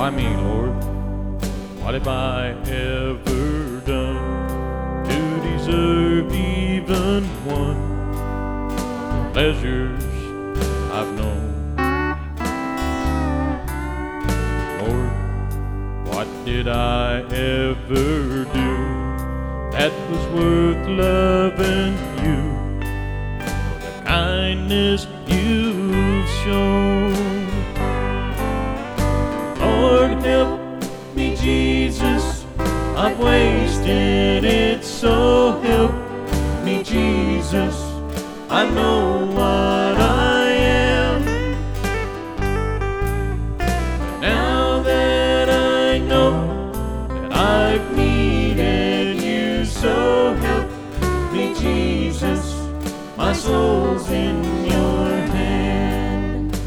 Why me, Lord? What have I ever done to deserve even one of the pleasures I've known? Lord, what did I ever do that was worth loving you for the kindness you've shown? Lord, help me, Jesus, I've wasted it, so help me, Jesus, I know what I am. But now that I know that I've needed you, so help me, Jesus, my soul's in your hand.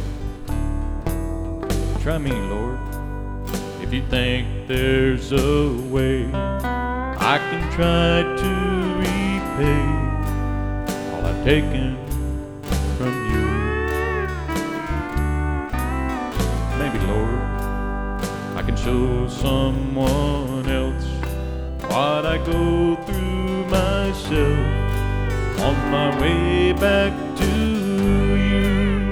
Try me, Lord, if you think there's a way I can try to repay all I've taken from you. Maybe, Lord, I can show someone else what I go through myself on my way back to you.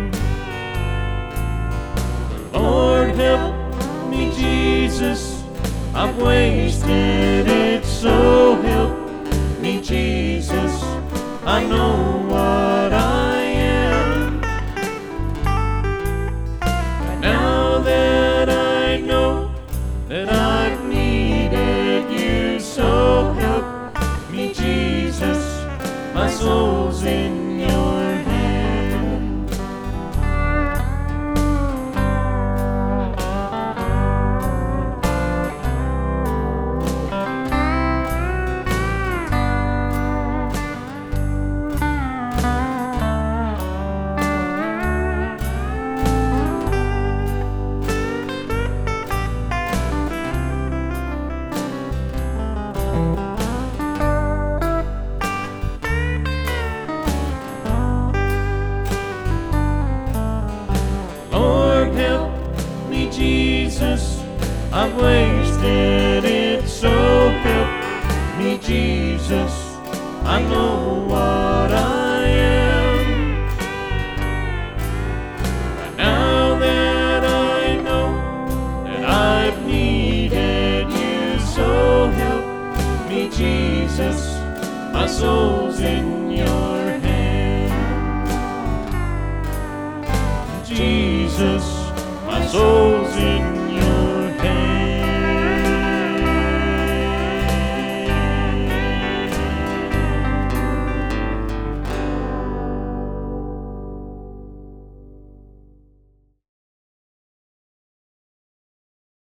Lord, help me, Jesus, I've wasted it, so help me, Jesus, I know what I am. And now that I know that I've needed you, so help me, Jesus, my soul's in your hand. Lord, help me, Jesus, I've wasted it, so help me, Jesus, I know what I am. And now that I know that I've needed you, so help me, Jesus, my soul's in your hand. Jesus, my soul's in